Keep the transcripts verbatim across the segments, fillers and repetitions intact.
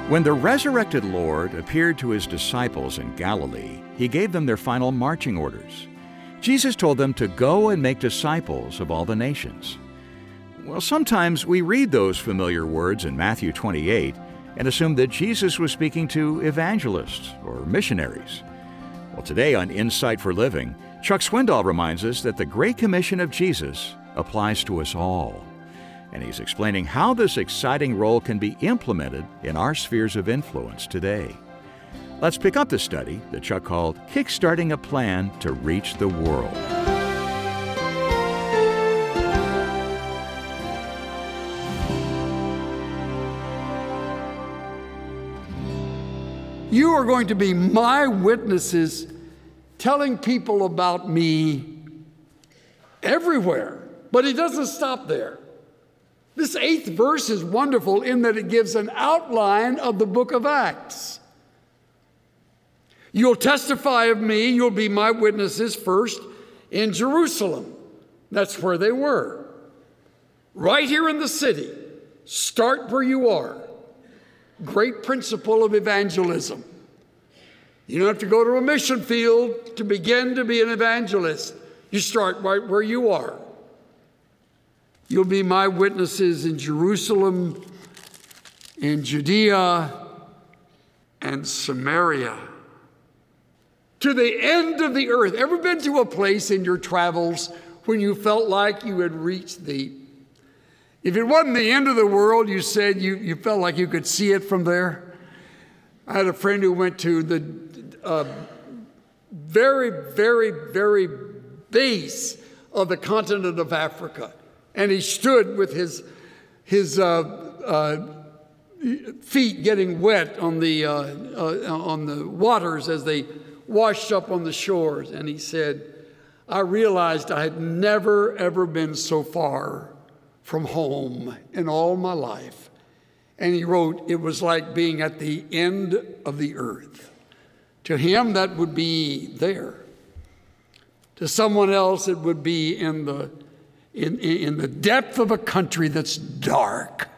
When the resurrected Lord appeared to his disciples in Galilee, he gave them their final marching orders. Jesus told them to go and make disciples of all the nations. Well, sometimes we read those familiar words in Matthew twenty-eight and assume that Jesus was speaking to evangelists or missionaries. Well, today on Insight for Living, Chuck Swindoll reminds us that the Great Commission of Jesus applies to us all. And he's explaining how this exciting role can be implemented in our spheres of influence today. Let's pick up the study that Chuck called Kickstarting a Plan to Reach the World. You are going to be my witnesses, telling people about me everywhere. But he doesn't stop there. This eighth verse is wonderful in that it gives an outline of the book of Acts. You'll testify of me, you'll be my witnesses first in Jerusalem. That's where they were. Right here in the city. Start where you are. Great principle of evangelism. You don't have to go to a mission field to begin to be an evangelist. You start right where you are. You'll be my witnesses in Jerusalem, in Judea, and Samaria, to the end of the earth. Ever been to a place in your travels when you felt like you had reached the, if it wasn't the end of the world, you said you, you felt like you could see it from there? I had a friend who went to the uh, very, very, very base of the continent of Africa. And he stood with his, his uh, uh, feet getting wet on the, uh, uh, on the waters as they washed up on the shores. And he said, I realized I had never, ever been so far from home in all my life. And he wrote, it was like being at the end of the earth. To him, that would be there. To someone else, it would be in the In, in the depth of a country that's dark,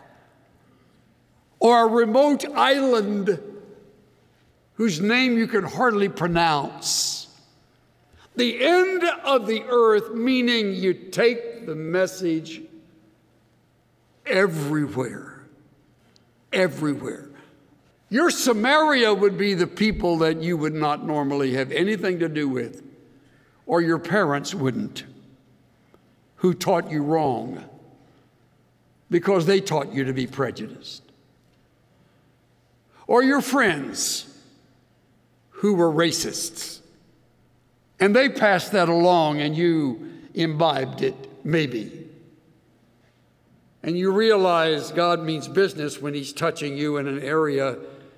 or a remote island whose name you can hardly pronounce. The end of the earth, meaning you take the message everywhere, everywhere. Your Samaria would be the people that you would not normally have anything to do with, or your parents wouldn't, who taught you wrong because they taught you to be prejudiced. Or your friends who were racists, and they passed that along and you imbibed it, maybe. And you realize God means business when he's touching you in an area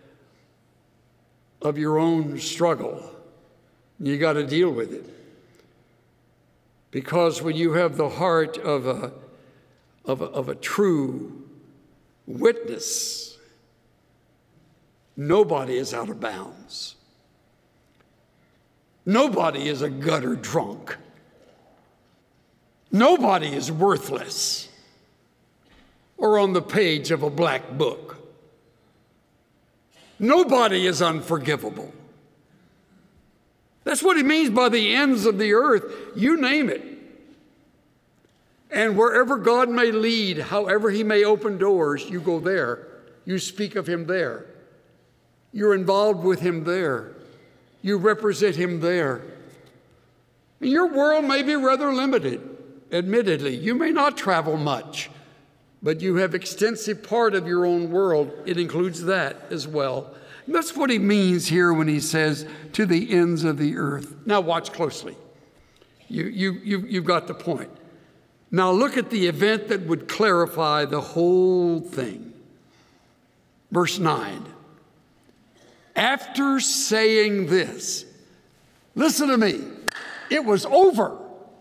of your own struggle. You got to deal with it. Because when you have the heart of a, of a, of a true witness, nobody is out of bounds. Nobody is a gutter drunk. Nobody is worthless or on the page of a black book. Nobody is unforgivable. That's what he means by the ends of the earth. You name it. And wherever God may lead, however he may open doors, you go there. You speak of him there. You're involved with him there. You represent him there. And your world may be rather limited, admittedly. You may not travel much, but you have extensive part of your own world. It includes that as well. And that's what he means here when he says, to the ends of the earth. Now watch closely. You, you, you, you've got the point. Now look at the event that would clarify the whole thing. Verse nine. After saying this, listen to me, it was over.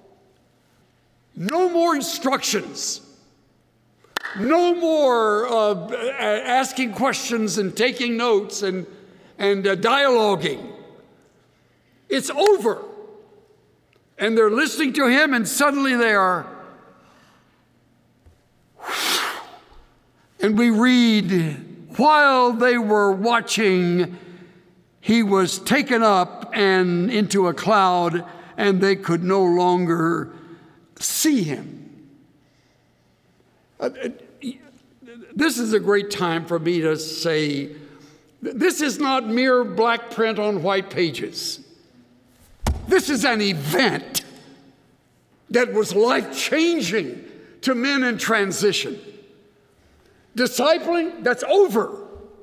No more instructions. No more uh, asking questions and taking notes and, and uh, dialoguing. It's over. And they're listening to him, and suddenly they are. And we read while they were watching, he was taken up and into a cloud, and they could no longer see him. Uh, this is a great time for me to say, this is not mere black print on white pages. This is an event that was life-changing to men in transition. Discipling, that's over.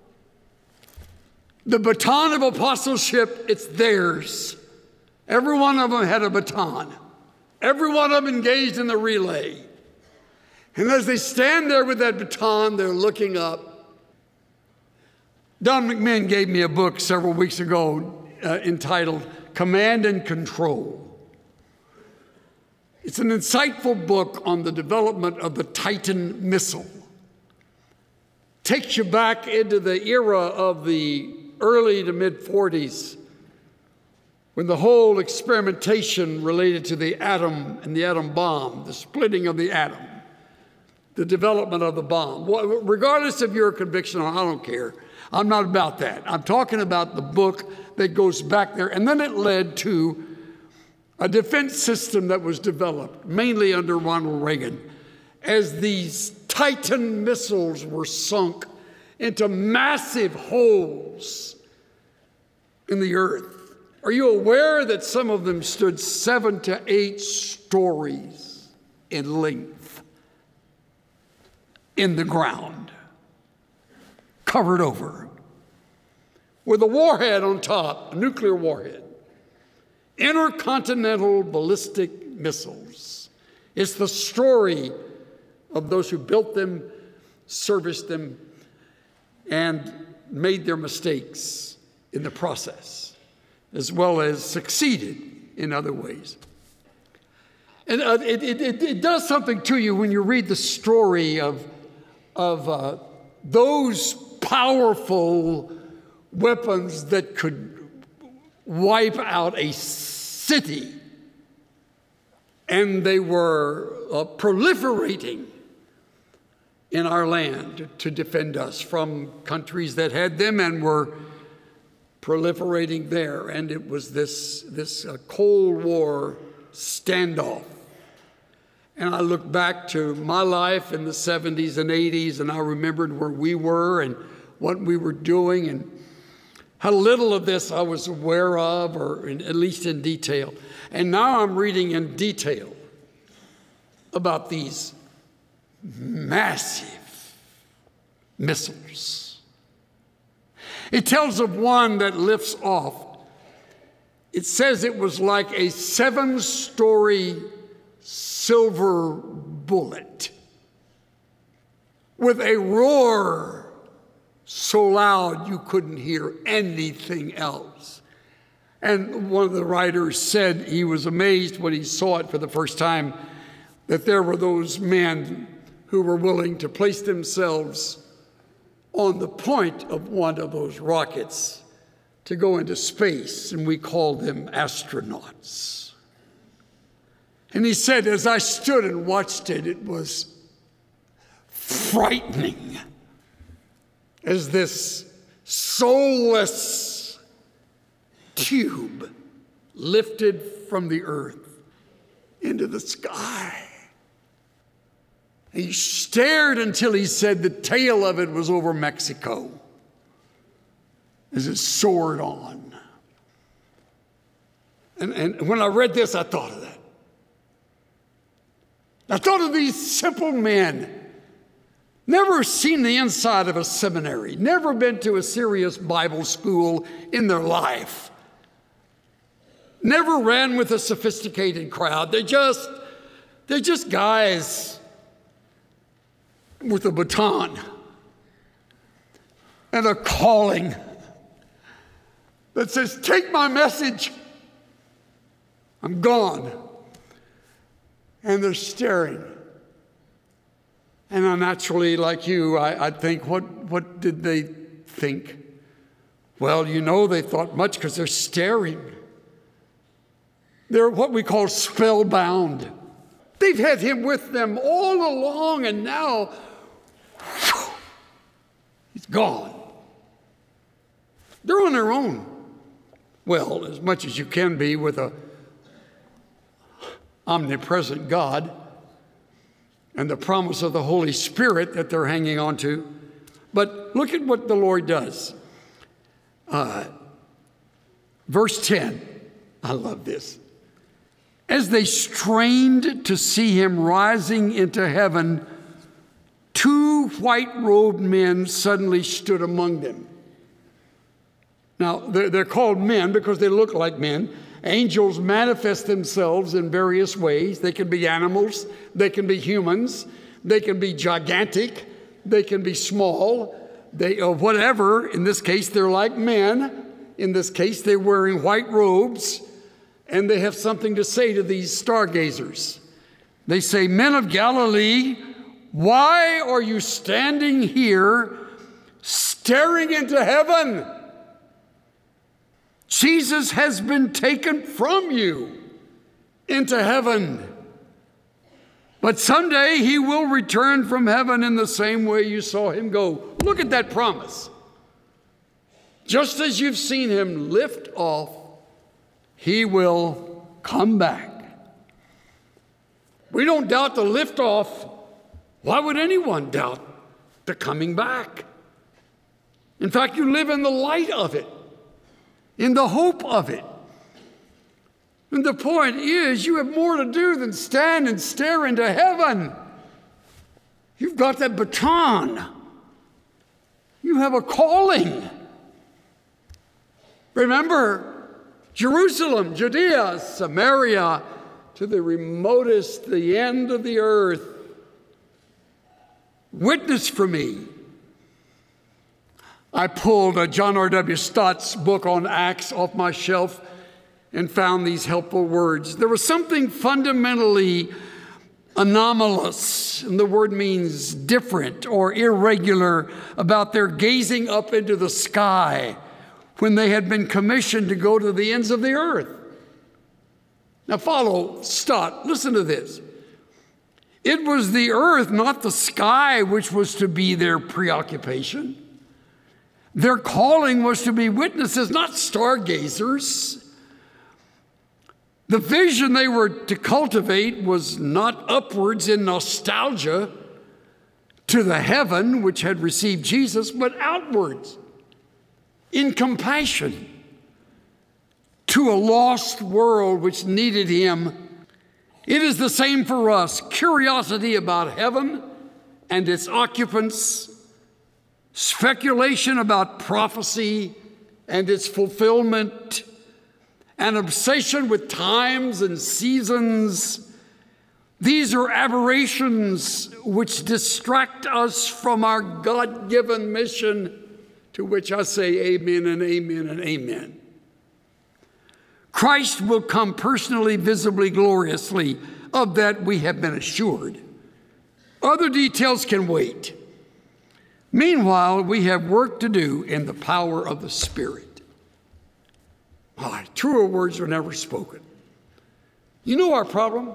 The baton of apostleship, it's theirs. Every one of them had a baton. Every one of them engaged in the relay. And as they stand there with that baton, they're looking up. Don McMahon gave me a book several weeks ago uh, entitled Command and Control. It's an insightful book on the development of the Titan missile. Takes you back into the era of the early to mid forties, when the whole experimentation related to the atom and the atom bomb, the splitting of the atom, the development of the bomb. Well, regardless of your conviction, I don't care. I'm not about that. I'm talking about the book that goes back there. And then it led to a defense system that was developed, mainly under Ronald Reagan, as these Titan missiles were sunk into massive holes in the earth. Are you aware that some of them stood seven to eight stories in length in the ground, covered over, with a warhead on top, a nuclear warhead? Intercontinental ballistic missiles. It's the story of those who built them, serviced them, and made their mistakes in the process, as well as succeeded in other ways. And uh, it, it, it does something to you when you read the story of, of uh, those powerful weapons that could wipe out a city. And they were uh, proliferating in our land to defend us from countries that had them and were proliferating there. And it was this, this uh, Cold War standoff. And I look back to my life in the seventies and eighties, and I remembered where we were and what we were doing, and how little of this I was aware of, or in, at least in detail. And now I'm reading in detail about these massive missiles. It tells of one that lifts off. It says it was like a seven-story silver bullet with a roar so loud you couldn't hear anything else. And one of the writers said he was amazed when he saw it for the first time, that there were those men who were willing to place themselves on the point of one of those rockets to go into space, and we called them astronauts. And he said, as I stood and watched it, it was frightening, as this soulless tube lifted from the earth into the sky. He stared until he said the tail of it was over Mexico as it soared on. And, and when I read this, I thought of that. I thought of these simple men, never seen the inside of a seminary, never been to a serious Bible school in their life, never ran with a sophisticated crowd. They just, they're just guys with a baton and a calling that says, take my message, I'm gone. And they're staring. And I naturally, like you, I, I think, what, what did they think? Well, you know they thought much because they're staring. They're what we call spellbound. They've had him with them all along, and now whew, he's Gone. They're on their own. Well, as much as you can be with a omnipresent God and the promise of the Holy Spirit that they're hanging on to. But look at what the Lord does. Uh, verse ten, I love this. As they strained to see him rising into heaven, two white-robed men suddenly stood among them. Now, they're, they're called men because they look like men. Angels manifest themselves in various ways. They can be animals. They can be humans. They can be gigantic. They can be small. They, uh, whatever. In this case, they're like men. In this case, they're wearing white robes. And they have something to say to these stargazers. They say, "Men of Galilee, why are you standing here staring into heaven? Jesus has been taken from you into heaven. But someday he will return from heaven in the same way you saw him go." Look at that promise. Just as you've seen him lift off, he will come back. We don't doubt the lift off. Why would anyone doubt the coming back? In fact, you live in the light of it, in the hope of it. And the point is, you have more to do than stand and stare into heaven. You've got that baton. You have a calling. Remember, Jerusalem, Judea, Samaria, to the remotest, the end of the earth. Witness for me. I pulled a John R W Stott's book on Acts off my shelf and found these helpful words. There was something fundamentally anomalous, and the word means different or irregular, about their gazing up into the sky when they had been commissioned to go to the ends of the earth. Now follow Stott. Listen to this. It was the earth, not the sky, which was to be their preoccupation. Their calling was to be witnesses, not stargazers. The vision they were to cultivate was not upwards in nostalgia to the heaven which had received Jesus, but outwards in compassion to a lost world which needed him. It is the same for us. Curiosity about heaven and its occupants, speculation about prophecy and its fulfillment, an obsession with times and seasons. These are aberrations which distract us from our God-given mission, to which I say amen and amen and amen. Christ will come personally, visibly, gloriously. Of that we have been assured. Other details can wait. Meanwhile, we have work to do in the power of the Spirit. Oh, truer words were never spoken. You know our problem?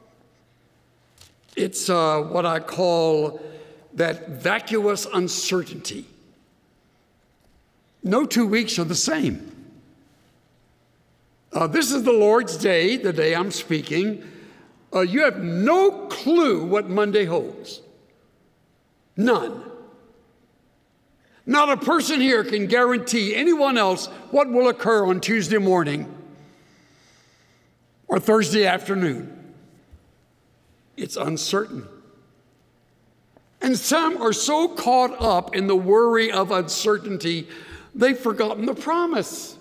It's uh, what I call that vacuous uncertainty. No two weeks are the same. Uh, this is the Lord's day, the day I'm speaking. Uh, you have no clue what Monday holds. None. Not a person here can guarantee anyone else what will occur on Tuesday morning or Thursday afternoon. It's uncertain. And some are so caught up in the worry of uncertainty, they've forgotten the promise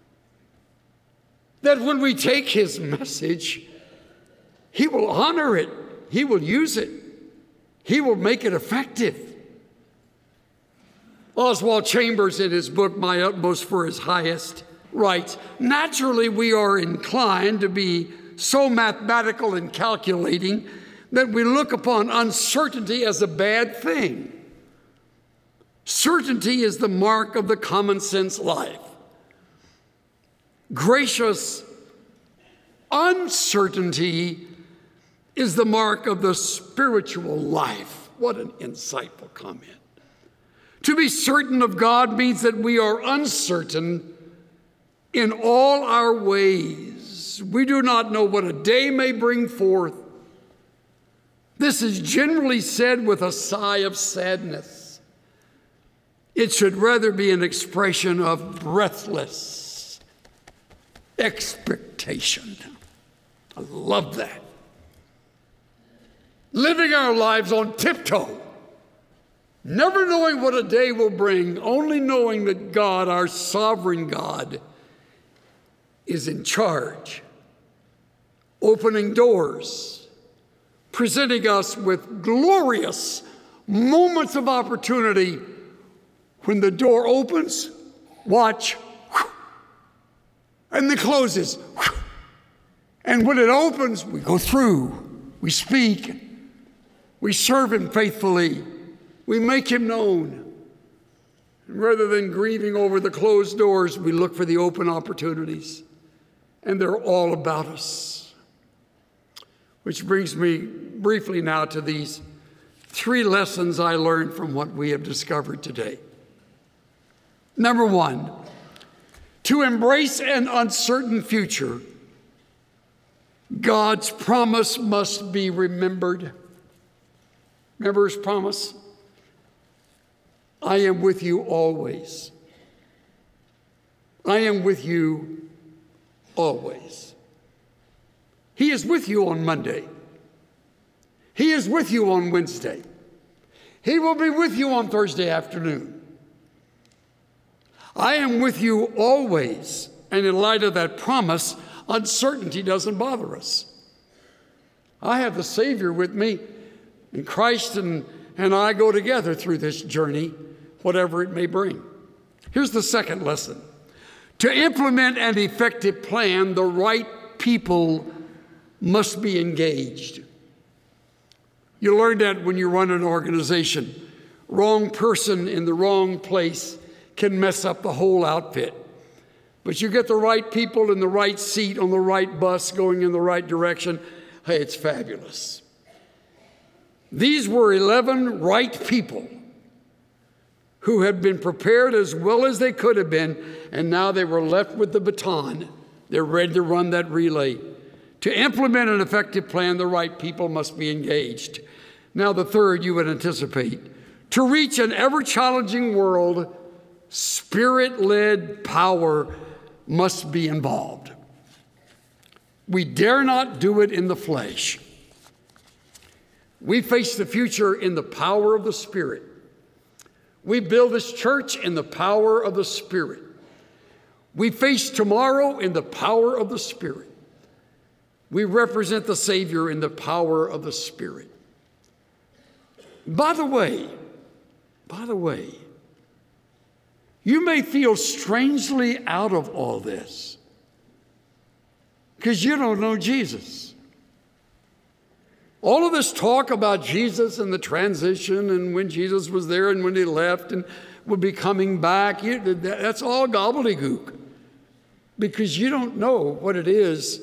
that when we take his message, he will honor it, he will use it, he will make it effective. Oswald Chambers, in his book, My Utmost for His Highest, writes, naturally we are inclined to be so mathematical and calculating that we look upon uncertainty as a bad thing. Certainty is the mark of the common sense life. Gracious uncertainty is the mark of the spiritual life. What an insightful comment. To be certain of God means that we are uncertain in all our ways. We do not know what a day may bring forth. This is generally said with a sigh of sadness. It should rather be an expression of breathless expectation. I love that. Living our lives on tiptoe, never knowing what a day will bring, only knowing that God, our sovereign God, is in charge, opening doors, presenting us with glorious moments of opportunity. When the door opens, watch, and then closes. And when it opens, we go through, we speak, we serve Him faithfully, we make Him known. And rather than grieving over the closed doors, we look for the open opportunities. And they're all about us. Which brings me briefly now to these three lessons I learned from what we have discovered today. Number one, to embrace an uncertain future, God's promise must be remembered. Remember His promise? I am with you always. I am with you always. He is with you on Monday. He is with you on Wednesday. He will be with you on Thursday afternoon. I am with you always. And in light of that promise, uncertainty doesn't bother us. I have the Savior with me, and Christ and, and I go together through this journey, whatever it may bring. Here's the second lesson. To implement an effective plan, the right people must be engaged. You learn that when you run an organization. Wrong person in the wrong place can mess up the whole outfit. But you get the right people in the right seat on the right bus going in the right direction. Hey, it's fabulous. These were eleven right people who had been prepared as well as they could have been, and now they were left with the baton. They're ready to run that relay. To implement an effective plan, the right people must be engaged. Now, the third you would anticipate. To reach an ever-challenging world, Spirit-led power must be involved. We dare not do it in the flesh. We face the future in the power of the Spirit. We build this church in the power of the Spirit. We face tomorrow in the power of the Spirit. We represent the Savior in the power of the Spirit. By the way, by the way, you may feel strangely out of all this because you don't know Jesus. All of this talk about Jesus and the transition and when Jesus was there and when He left and would be coming back, you, that's all gobbledygook because you don't know what it is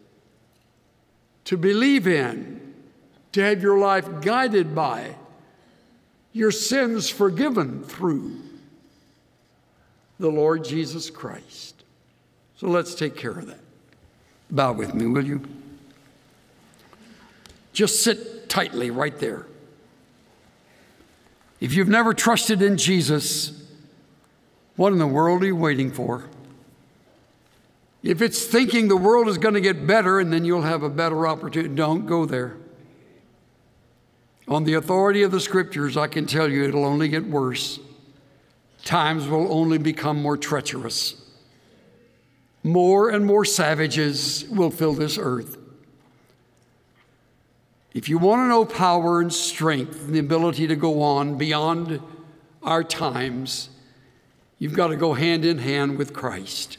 to believe in, to have your life guided by, your sins forgiven through the Lord Jesus Christ. So let's take care of that. Bow with me, will you? Just sit tightly right there. If you've never trusted in Jesus, what in the world are you waiting for? If it's thinking the world is going to get better and then you'll have a better opportunity, don't go there. On the authority of the Scriptures, I can tell you it'll only get worse. Times will only become more treacherous. More and more savages will fill this earth. If you want to know power and strength and the ability to go on beyond our times, you've got to go hand in hand with Christ.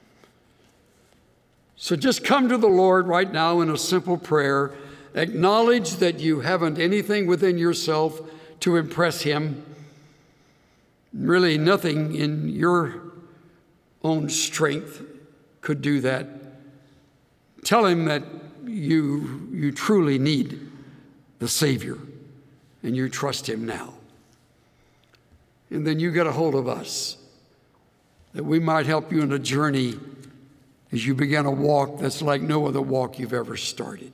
So just come to the Lord right now in a simple prayer. Acknowledge that you haven't anything within yourself to impress Him. Really, nothing in your own strength could do that. Tell Him that you, you truly need the Savior and you trust Him now. and then you get a hold of us, that we might help you in a journey as you begin a walk that's like no other walk you've ever started.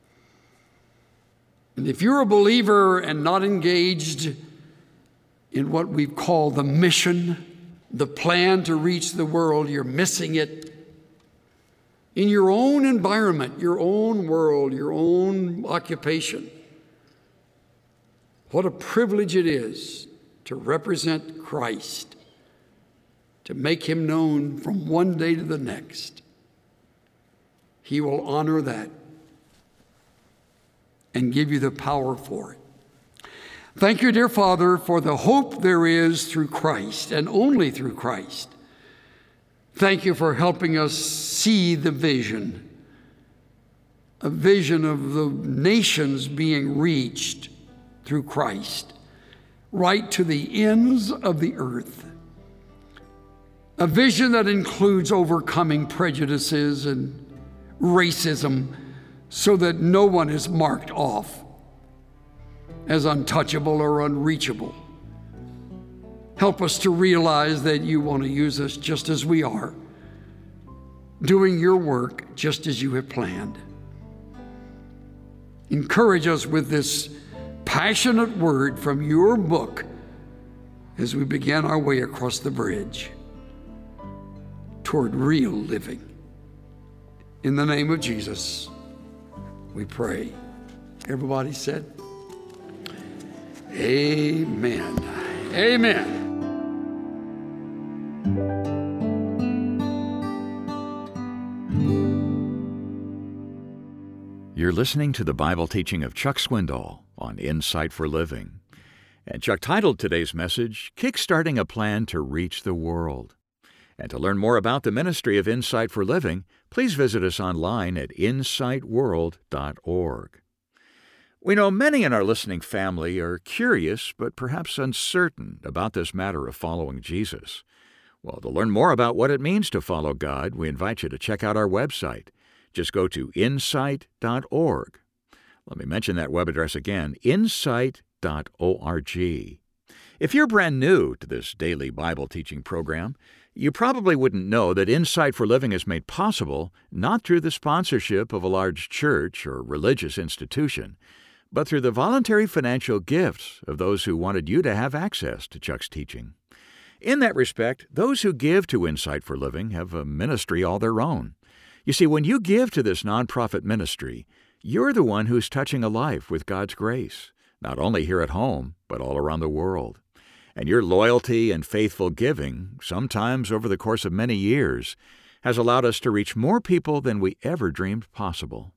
And if you're a believer and not engaged in what we call the mission, the plan to reach the world, you're missing it. In your own environment, your own world, your own occupation, what a privilege it is to represent Christ, to make him known from one day to the next. He will honor that and give you the power for it. Thank you, dear Father, for the hope there is through Christ and only through Christ. Thank you for helping us see the vision, a vision of the nations being reached through Christ, right to the ends of the earth. A vision that includes overcoming prejudices and racism so that no one is marked off as untouchable or unreachable. Help us to realize that you want to use us just as we are, doing your work just as you have planned. Encourage us with this passionate word from your book as we begin our way across the bridge toward real living. In the name of Jesus, we pray. Everybody said, amen. Amen. You're listening to the Bible teaching of Chuck Swindoll on Insight for Living. And Chuck titled today's message, Kickstarting a Plan to Reach the World. And to learn more about the ministry of Insight for Living, please visit us online at insight world dot org. We know many in our listening family are curious but perhaps uncertain about this matter of following Jesus. Well, to learn more about what it means to follow God, we invite you to check out our website. Just go to insight dot org. Let me mention that web address again, insight dot org. If you're brand new to this daily Bible teaching program, you probably wouldn't know that Insight for Living is made possible not through the sponsorship of a large church or religious institution, but through the voluntary financial gifts of those who wanted you to have access to Chuck's teaching. In that respect, those who give to Insight for Living have a ministry all their own. You see, when you give to this nonprofit ministry, you're the one who's touching a life with God's grace, not only here at home, but all around the world. And your loyalty and faithful giving, sometimes over the course of many years, has allowed us to reach more people than we ever dreamed possible.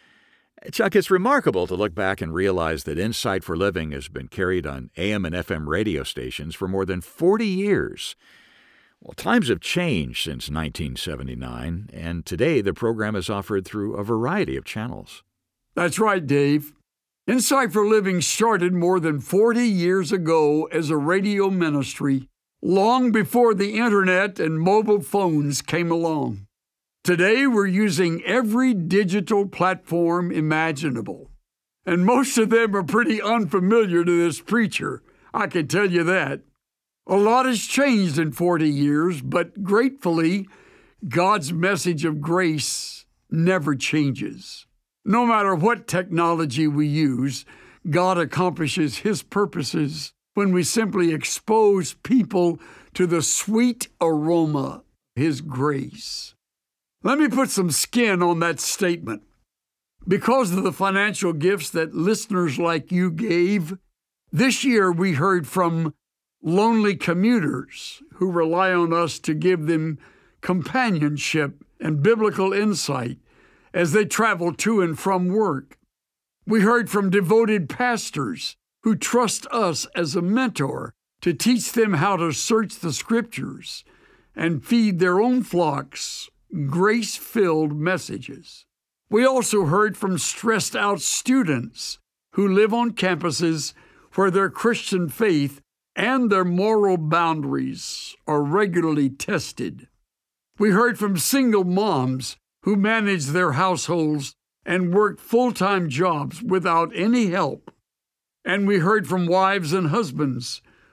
Chuck, it's remarkable to look back and realize that Insight for Living has been carried on A M and F M radio stations for more than forty years. Well, times have changed since nineteen seventy-nine, and today the program is offered through a variety of channels. That's right, Dave. Insight for Living started more than forty years ago as a radio ministry, long before the internet and mobile phones came along. Today, we're using every digital platform imaginable, and most of them are pretty unfamiliar to this preacher, I can tell you that. A lot has changed in forty years, but gratefully, God's message of grace never changes. No matter what technology we use, God accomplishes His purposes when we simply expose people to the sweet aroma of His grace. Let me put some skin on that statement. Because of the financial gifts that listeners like you gave, this year we heard from lonely commuters who rely on us to give them companionship and biblical insight as they travel to and from work. We heard from devoted pastors who trust us as a mentor to teach them how to search the Scriptures and feed their own flocks grace-filled messages. We also heard from stressed-out students who live on campuses where their Christian faith and their moral boundaries are regularly tested. We heard from single moms who manage their households and work full-time jobs without any help. And we heard from wives and husbands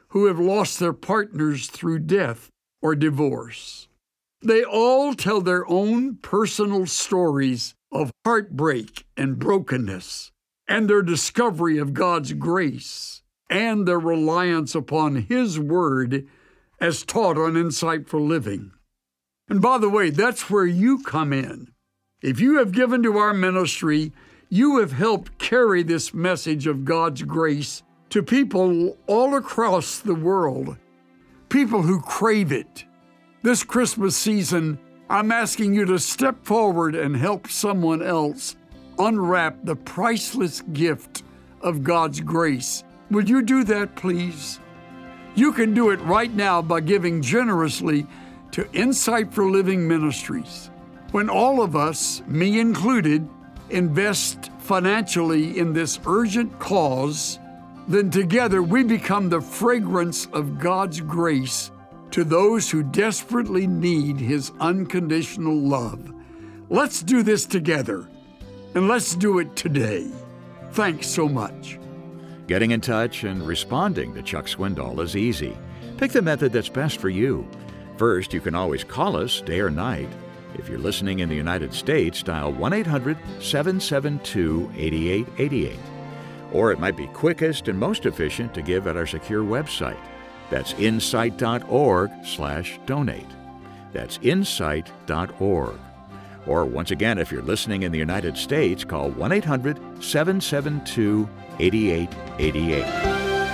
who have lost their partners through death or divorce. They all tell their own personal stories of heartbreak and brokenness, and their discovery of God's grace, and their reliance upon His Word as taught on Insight for Living. And by the way, that's where you come in. If you have given to our ministry, you have helped carry this message of God's grace to people all across the world, people who crave it. This Christmas season, I'm asking you to step forward and help someone else unwrap the priceless gift of God's grace. Would you do that, please? You can do it right now by giving generously to Insight for Living Ministries. When all of us, me included, invest financially in this urgent cause, then together we become the fragrance of God's grace to those who desperately need His unconditional love. Let's do this together, and let's do it today. Thanks so much. Getting in touch and responding to Chuck Swindoll is easy. Pick the method that's best for you. First, you can always call us day or night. If you're listening in the United States, dial one eight hundred seven seven two eight eight eight eight. Or it might be quickest and most efficient to give at our secure website. That's insight.org slash donate. That's insight.org. Or once again, if you're listening in the United States, call one eight hundred seven seven two eight eight eight eight.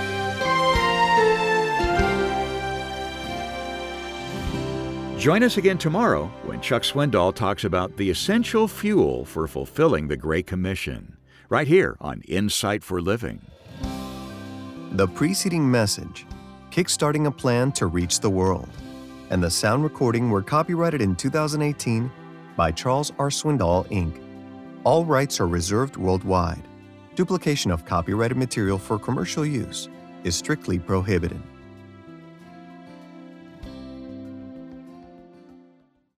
Join us again tomorrow when Chuck Swindoll talks about the essential fuel for fulfilling the Great Commission, right here on Insight for Living. The preceding message, Kickstarting a Plan to Reach the World, and the sound recording were copyrighted in two thousand eighteen by Charles R. Swindoll, Incorporated. All rights are reserved worldwide. Duplication of copyrighted material for commercial use is strictly prohibited.